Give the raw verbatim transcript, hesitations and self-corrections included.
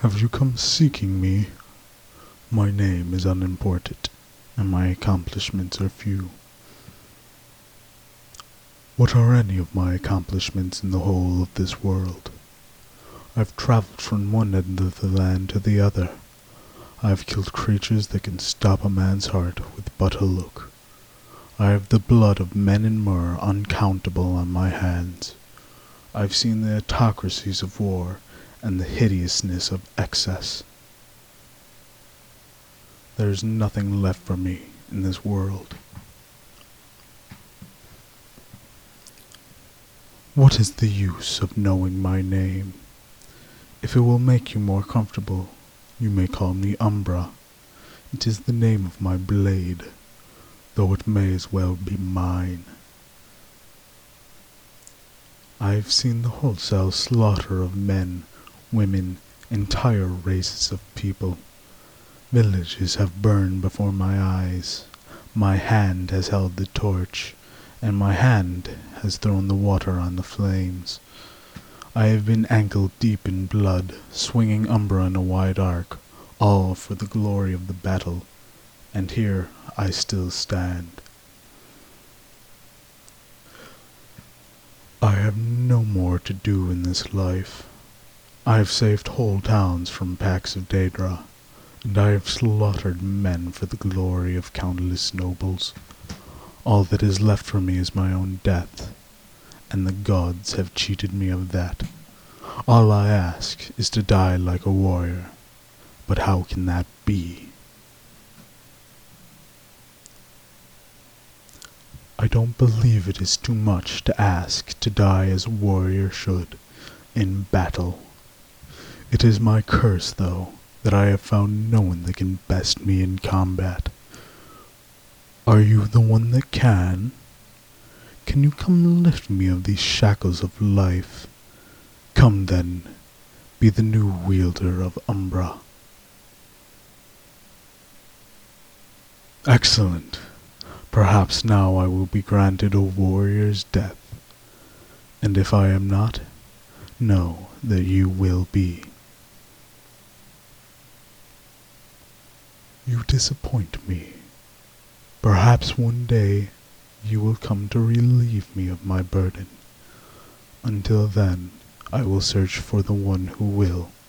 Have you come seeking me? My name is unimportant, and my accomplishments are few. What are any of my accomplishments in the whole of this world? I've travelled from one end of the land to the other. I've killed creatures that can stop a man's heart with but a look. I have the blood of men and myrrh uncountable on my hands. I've seen the autocracies of war and the hideousness of excess. There is nothing left for me in this world. What is the use of knowing my name? If it will make you more comfortable, you may call me Umbra. It is the name of my blade, though it may as well be mine. I have seen the wholesale slaughter of men, women, entire races of people. Villages have burned before my eyes. My hand has held the torch, and my hand has thrown the water on the flames. I have been ankle-deep in blood, swinging Umbra in a wide arc, all for the glory of the battle, and here I still stand. I have no more to do in this life. I have saved whole towns from packs of Daedra, and I have slaughtered men for the glory of countless nobles. All that is left for me is my own death, and the gods have cheated me of that. All I ask is to die like a warrior, but how can that be? I don't believe it is too much to ask to die as a warrior should, in battle. It is my curse, though, that I have found no one that can best me in combat. Are you the one that can? Can you come lift me of these shackles of life? Come then, be the new wielder of Umbra. Excellent. Perhaps now I will be granted a warrior's death. And if I am not, know that you will be. You disappoint me. Perhaps one day you will come to relieve me of my burden. Until then, I will search for the one who will.